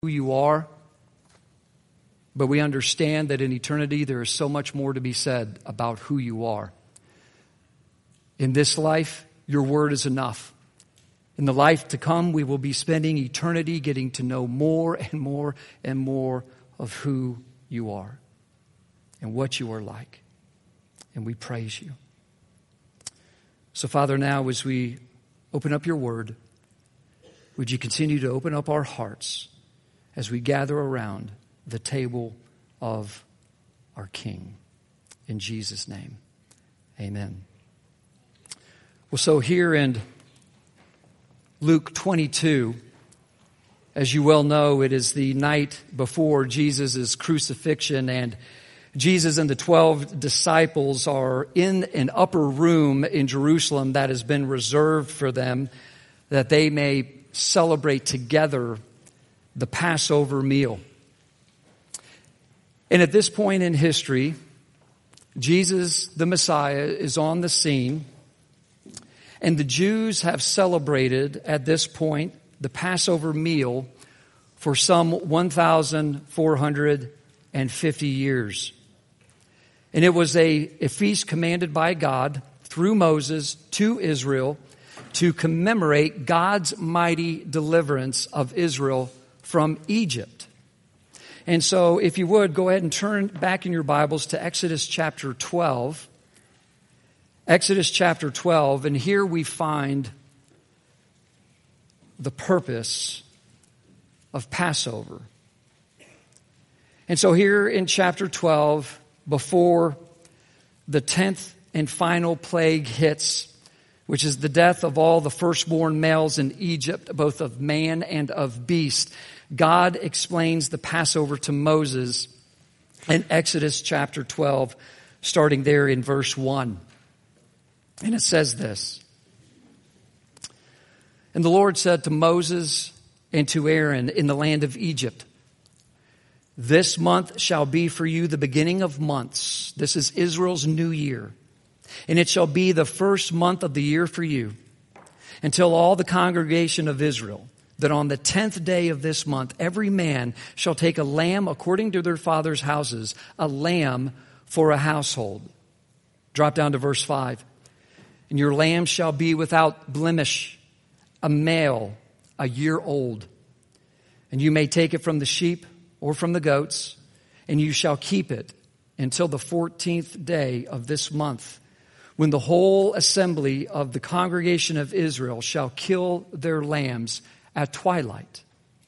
who you are, but we understand that in eternity there is so much more to be said about who you are. In this life, your word is enough. In the life to come, we will be spending eternity getting to know more and more and more of who you are and what you are like. And we praise you. So, Father, now as we open up your word, would you continue to open up our hearts as we gather around the table of our King. In Jesus' name, amen. Well, so here in Luke 22, as you well know, it is the night before Jesus' crucifixion, and Jesus and the 12 disciples are in an upper room in Jerusalem that has been reserved for them, that they may celebrate together the Passover meal. And at this point in history, Jesus, the Messiah, is on the scene, and the Jews have celebrated at this point the Passover meal for some 1,450 years. And it was a feast commanded by God through Moses to Israel to commemorate God's mighty deliverance of Israel from Egypt. And so, if you would, go ahead and turn back in your Bibles to Exodus chapter 12. Exodus chapter 12, and here we find the purpose of Passover. And so here in chapter 12, before the 10th and final plague hits, which is the death of all the firstborn males in Egypt, both of man and of beast, God explains the Passover to Moses in Exodus chapter 12, starting there in verse 1. And it says this: "And the Lord said to Moses and to Aaron in the land of Egypt, 'This month shall be for you the beginning of months.'" This is Israel's new year. "And it shall be the first month of the year for you, until all the congregation of Israel, that on the 10th day of this month, every man shall take a lamb according to their father's houses, a lamb for a household." Drop down to verse 5. "And your lamb shall be without blemish, a male, a year old. And you may take it from the sheep or from the goats, and you shall keep it until the 14th day of this month, when the whole assembly of the congregation of Israel shall kill their lambs at twilight.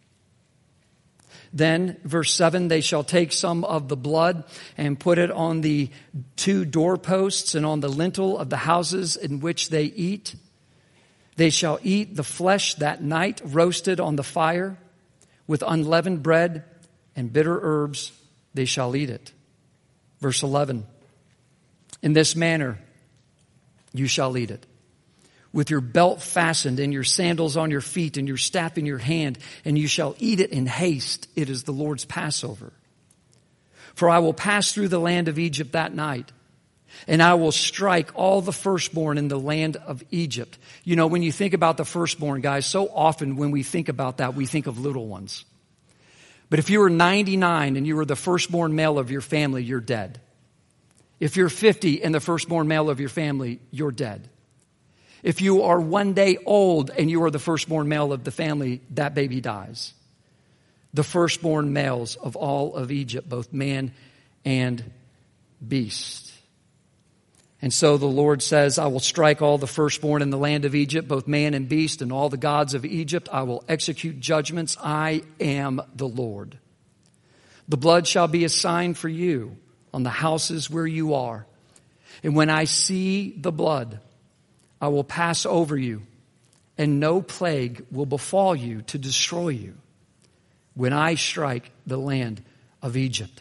Then, verse 7, they shall take some of the blood and put it on the 2 doorposts and on the lintel of the houses in which they eat. They shall eat the flesh that night, roasted on the fire, with unleavened bread and bitter herbs they shall eat it." Verse 11, "In this manner you shall eat it, with your belt fastened and your sandals on your feet and your staff in your hand, and you shall eat it in haste. It is the Lord's Passover. For I will pass through the land of Egypt that night, and I will strike all the firstborn in the land of Egypt." You know, when you think about the firstborn, guys, so often when we think about that, we think of little ones. But if you were 99 and you were the firstborn male of your family, you're dead. If you're 50 and the firstborn male of your family, you're dead. If you are 1 day old and you are the firstborn male of the family, that baby dies. The firstborn males of all of Egypt, both man and beast. And so the Lord says, "I will strike all the firstborn in the land of Egypt, both man and beast, and all the gods of Egypt. I will execute judgments. I am the Lord. The blood shall be a sign for you on the houses where you are. And when I see the blood, I will pass over you, and no plague will befall you to destroy you when I strike the land of Egypt.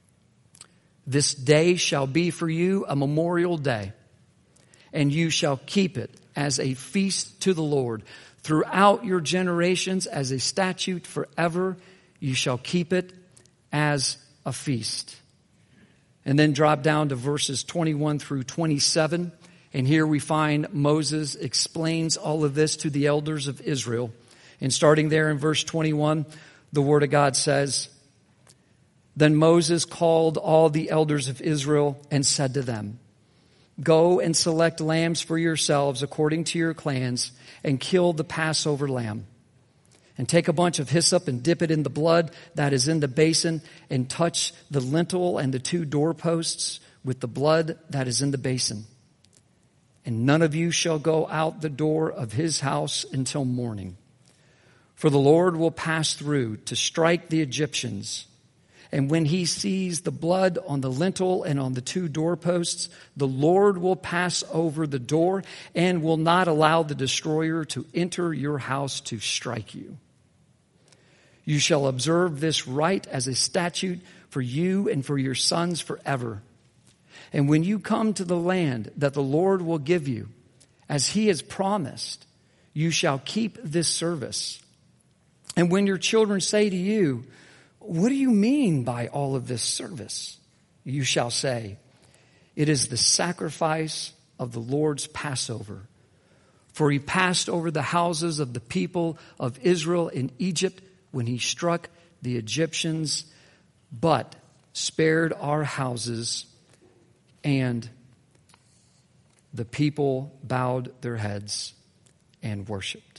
This day shall be for you a memorial day, and you shall keep it as a feast to the Lord throughout your generations, as a statute forever. You shall keep it as a feast." And then drop down to verses 21 through 27. And here we find Moses explains all of this to the elders of Israel. And starting there in verse 21, The Word of God says, "Then Moses called all the elders of Israel and said to them, 'Go and select lambs for yourselves according to your clans and kill the Passover lamb. And take a bunch of hyssop and dip it in the blood that is in the basin and touch the lintel and the 2 doorposts with the blood that is in the basin. And none of you shall go out the door of his house until morning. For the Lord will pass through to strike the Egyptians. And when he sees the blood on the lintel and on the 2 doorposts, the Lord will pass over the door and will not allow the destroyer to enter your house to strike you. You shall observe this rite as a statute for you and for your sons forever. And when you come to the land that the Lord will give you, as he has promised, you shall keep this service. And when your children say to you, "What do you mean by all of this service?" you shall say, "It is the sacrifice of the Lord's Passover. For he passed over the houses of the people of Israel in Egypt when he struck the Egyptians, but spared our houses." And the people bowed their heads and worshiped.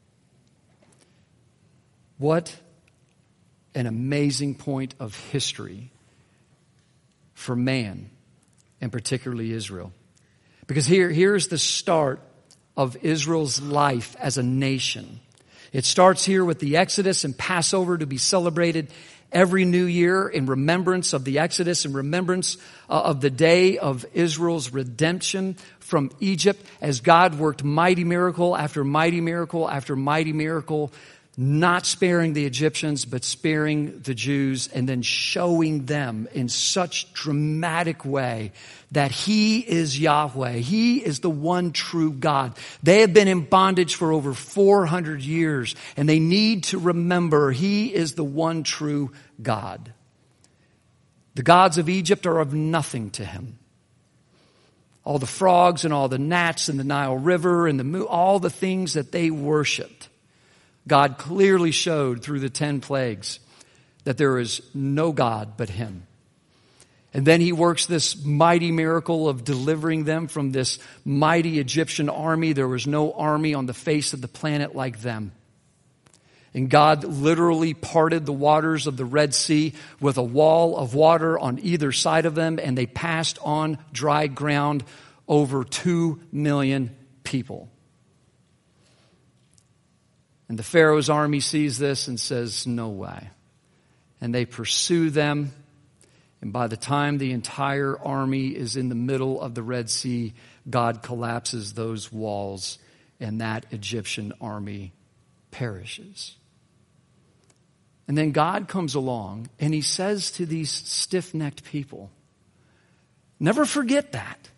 What an amazing point of history for man, and particularly Israel. Because here's the start of Israel's life as a nation. It starts here with the Exodus and Passover to be celebrated every new year in remembrance of the Exodus, in remembrance of the day of Israel's redemption from Egypt, as God worked mighty miracle after mighty miracle after mighty miracle, not sparing the Egyptians, but sparing the Jews, and then showing them in such dramatic way that he is Yahweh. He is the one true God. They have been in bondage for over 400 years, and they need to remember he is the one true God. The gods of Egypt are of nothing to him. All the frogs and all the gnats in the Nile River and all the things that they worshiped, God clearly showed through the 10 plagues that there is no God but him. And then he works this mighty miracle of delivering them from this mighty Egyptian army. There was no army on the face of the planet like them. And God literally parted the waters of the Red Sea with a wall of water on either side of them, and they passed on dry ground over 2 million people. And the Pharaoh's army sees this and says, "No way." And they pursue them. And by the time the entire army is in the middle of the Red Sea, God collapses those walls and that Egyptian army perishes. And then God comes along and he says to these stiff-necked people, never forget that.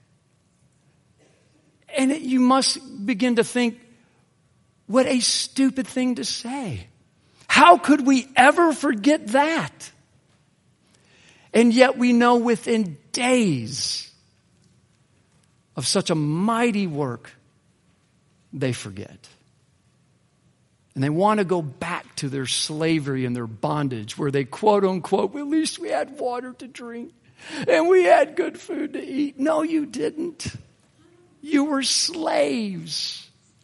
And you must begin to think, what a stupid thing to say. How could we ever forget that? And yet we know within days of such a mighty work, they forget. And they want to go back to their slavery and their bondage where they quote unquote, "Well, at least we had water to drink and we had good food to eat." No, you didn't. You were slaves.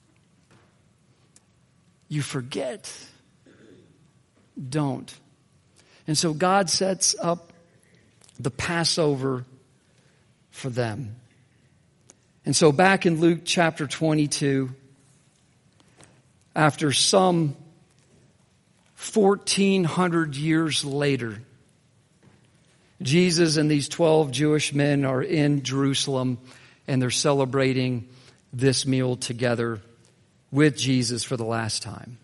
You forget. Don't. And so God sets up the Passover for them. And so back in Luke chapter 22, after some 1,400 years later, Jesus and these 12 Jewish men are in Jerusalem and they're celebrating this meal together with Jesus for the last time.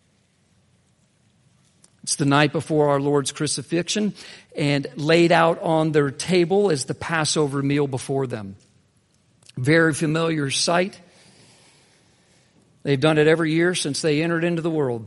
It's the night before our Lord's crucifixion, and laid out on their table is the Passover meal before them. Very familiar sight. They've done it every year since they entered into the world.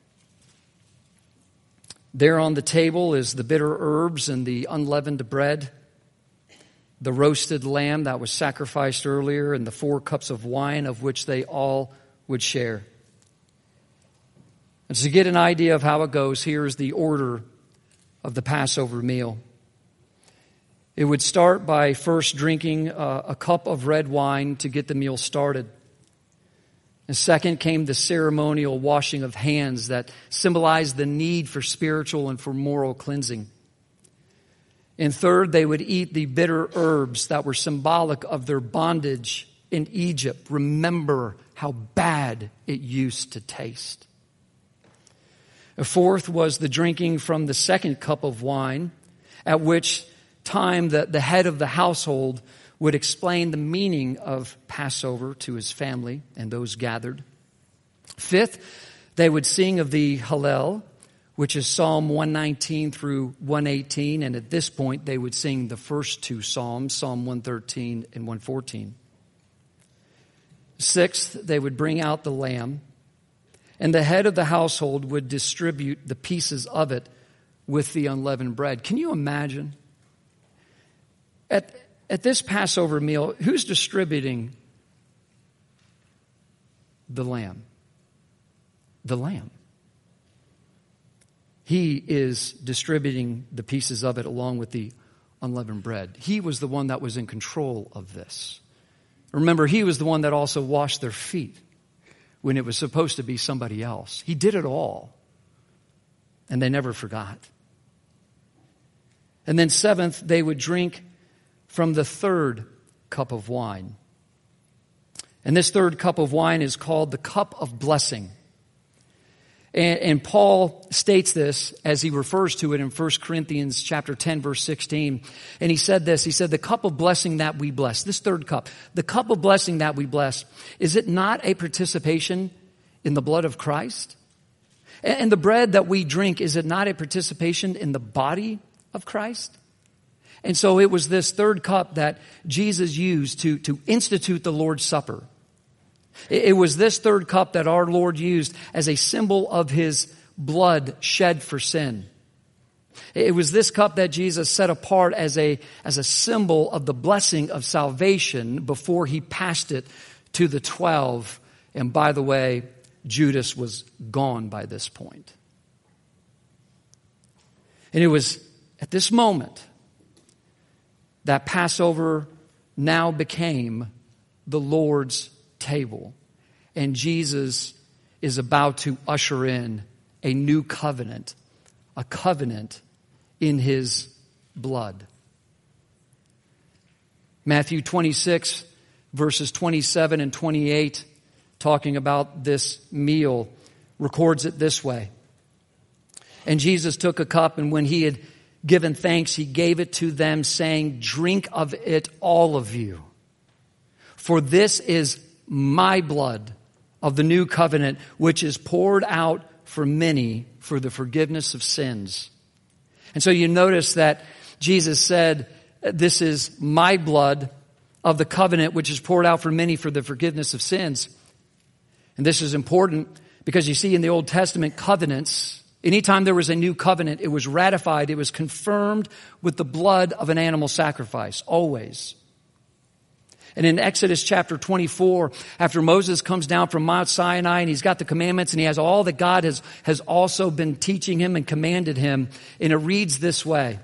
There on the table is the bitter herbs and the unleavened bread, the roasted lamb that was sacrificed earlier, and the 4 cups of wine of which they all would share. To get an idea of how it goes, here's the order of the Passover meal. It would start by first drinking a cup of red wine to get the meal started. And second came the ceremonial washing of hands that symbolized the need for spiritual and for moral cleansing. And third, they would eat the bitter herbs that were symbolic of their bondage in Egypt. Remember how bad it used to taste. A fourth was the drinking from the second cup of wine, at which time the head of the household would explain the meaning of Passover to his family and those gathered. Fifth, they would sing of the Hallel, which is Psalm 119 through 118, and at this point they would sing the first two Psalms, Psalm 113 and 114. Sixth, they would bring out the lamb, and the head of the household would distribute the pieces of it with the unleavened bread. Can you imagine? At this Passover meal, who's distributing the lamb? The lamb. He is distributing the pieces of it along with the unleavened bread. He was the one that was in control of this. Remember, he was the one that also washed their feet when it was supposed to be somebody else. He did it all. And they never forgot. And then seventh, they would drink from the third cup of wine. And this third cup of wine is called the cup of blessing. And Paul states this as he refers to it in 1 Corinthians chapter 10, verse 16. And he said this, he said, the cup of blessing that we bless, this third cup, the cup of blessing that we bless, is it not a participation in the blood of Christ? And the bread that we drink, is it not a participation in the body of Christ? And so it was this third cup that Jesus used to institute the Lord's Supper. It was this third cup that our Lord used as a symbol of his blood shed for sin. It was this cup that Jesus set apart as a symbol of the blessing of salvation before he passed it to the 12. And by the way, Judas was gone by this point. And it was at this moment that Passover now became the Lord's table. And Jesus is about to usher in a new covenant, a covenant in his blood. Matthew 26, verses 27 and 28, talking about this meal, records it this way. And Jesus took a cup, and when he had given thanks, he gave it to them, saying, drink of it, all of you. For this is my blood of the new covenant, which is poured out for many for the forgiveness of sins. And so you notice that Jesus said, this is my blood of the covenant, which is poured out for many for the forgiveness of sins. And this is important because you see in the Old Testament covenants, anytime there was a new covenant, it was ratified, it was confirmed with the blood of an animal sacrifice, always. And in Exodus chapter 24, after Moses comes down from Mount Sinai and he's got the commandments and he has all that God has also been teaching him and commanded him, and it reads this way.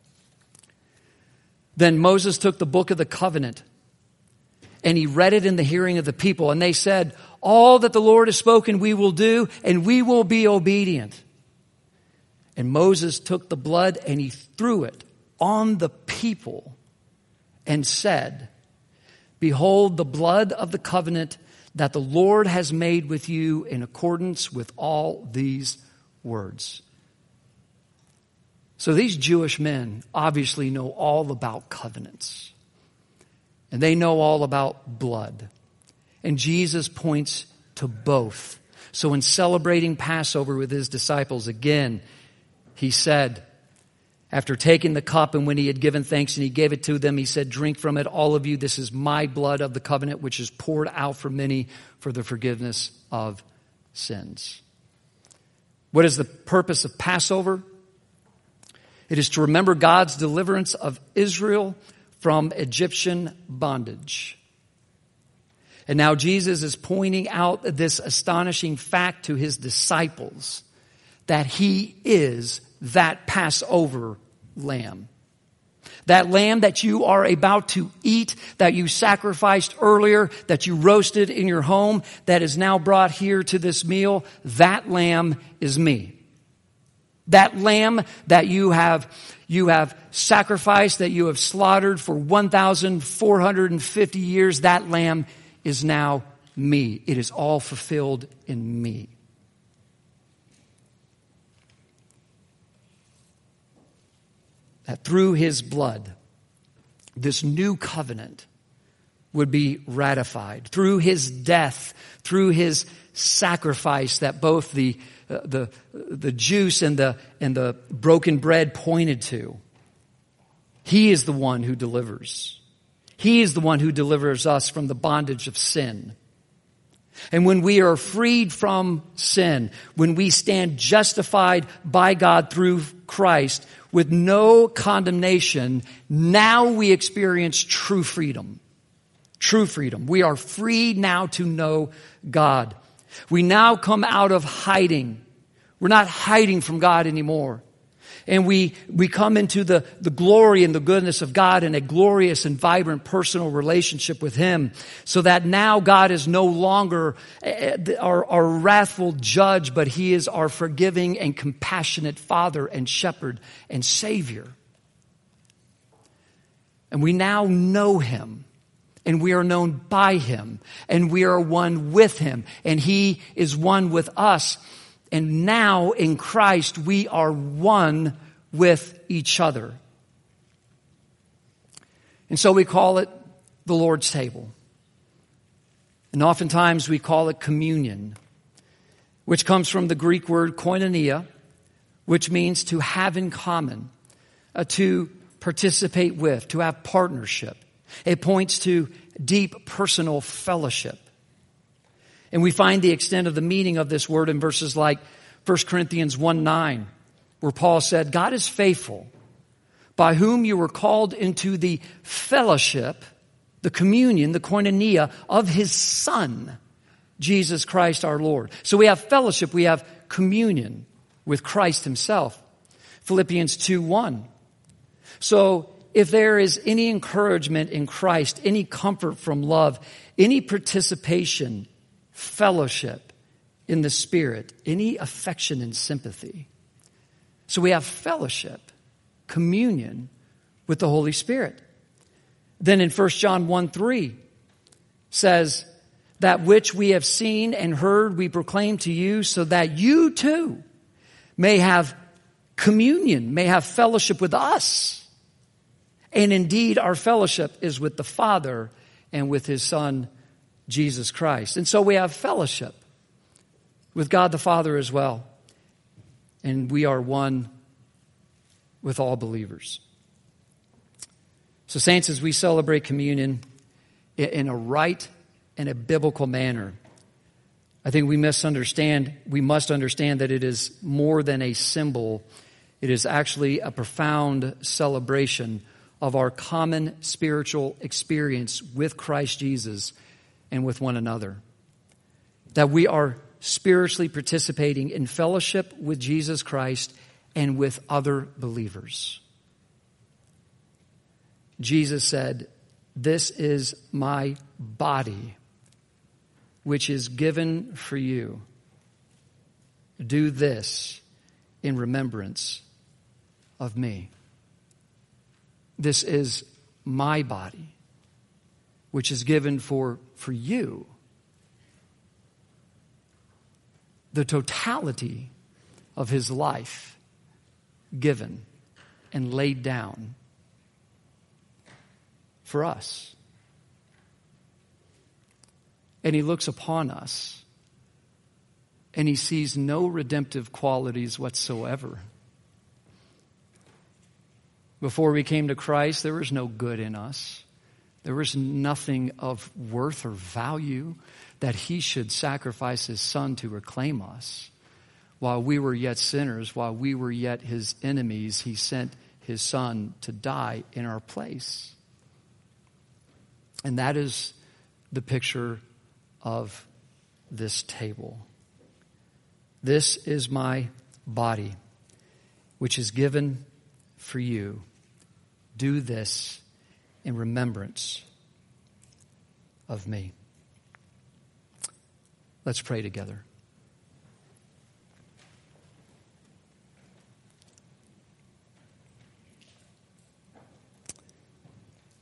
Then Moses took the book of the covenant and he read it in the hearing of the people, and they said, all that the Lord has spoken we will do, and we will be obedient. And Moses took the blood and he threw it on the people and said, behold, the blood of the covenant that the Lord has made with you in accordance with all these words. So these Jewish men obviously know all about covenants. And they know all about blood. And Jesus points to both. So in celebrating Passover with his disciples, again, he said, after taking the cup, and when he had given thanks and he gave it to them, he said, drink from it, all of you. This is my blood of the covenant, which is poured out for many for the forgiveness of sins. What is the purpose of Passover? It is to remember God's deliverance of Israel from Egyptian bondage. And now Jesus is pointing out this astonishing fact to his disciples, that he is that Passover lamb. That lamb that you are about to eat, that you sacrificed earlier, that you roasted in your home, that is now brought here to this meal, that lamb is me. That lamb that you have sacrificed, that you have slaughtered for 1,450 years, that lamb is now me. It is all fulfilled in me. That through his blood, this new covenant would be ratified. Through his death, through his sacrifice that both the juice and the broken bread pointed to. He is the one who delivers. He is the one who delivers us from the bondage of sin. And when we are freed from sin, when we stand justified by God through Christ with no condemnation, now we experience true freedom. True freedom. We are free now to know God. We now come out of hiding. We're not hiding from God anymore. And we come into the glory and the goodness of God in a glorious and vibrant personal relationship with him, so that now God is no longer our wrathful judge, but he is our forgiving and compassionate Father and Shepherd and Savior. And we now know him, and we are known by him, and we are one with him, and he is one with us. And now in Christ, we are one with each other. And so we call it the Lord's table. And oftentimes we call it communion, which comes from the Greek word koinonia, which means to have in common, to participate with, to have partnership. It points to deep personal fellowship. And we find the extent of the meaning of this word in verses like 1 Corinthians 1:9, where Paul said, God is faithful, by whom you were called into the fellowship, the communion, the koinonia of his Son, Jesus Christ our Lord. So we have fellowship, we have communion with Christ himself. Philippians 2:1. So if there is any encouragement in Christ, any comfort from love, any participation, fellowship in the Spirit, any affection and sympathy. So we have fellowship, communion with the Holy Spirit. Then in 1 John 1:3 says, that which we have seen and heard we proclaim to you, so that you too may have communion, may have fellowship with us. And indeed our fellowship is with the Father and with his Son, Jesus Christ. And so we have fellowship with God the Father as well. And we are one with all believers. So saints, as we celebrate communion in a right and a biblical manner, I think we must understand that it is more than a symbol. It is actually a profound celebration of our common spiritual experience with Christ Jesus and with one another. That we are spiritually participating in fellowship with Jesus Christ and with other believers. Jesus said, this is my body, which is given for you. Do this in remembrance of me. This is my body, which is given for you. The totality of his life given and laid down for us. And he looks upon us and he sees no redemptive qualities whatsoever. Before we came to Christ, there was no good in us. There was nothing of worth or value that he should sacrifice his Son to reclaim us. While we were yet sinners, while we were yet his enemies, he sent his Son to die in our place. And that is the picture of this table. This is my body, which is given for you. Do this in remembrance of me. Let's pray together.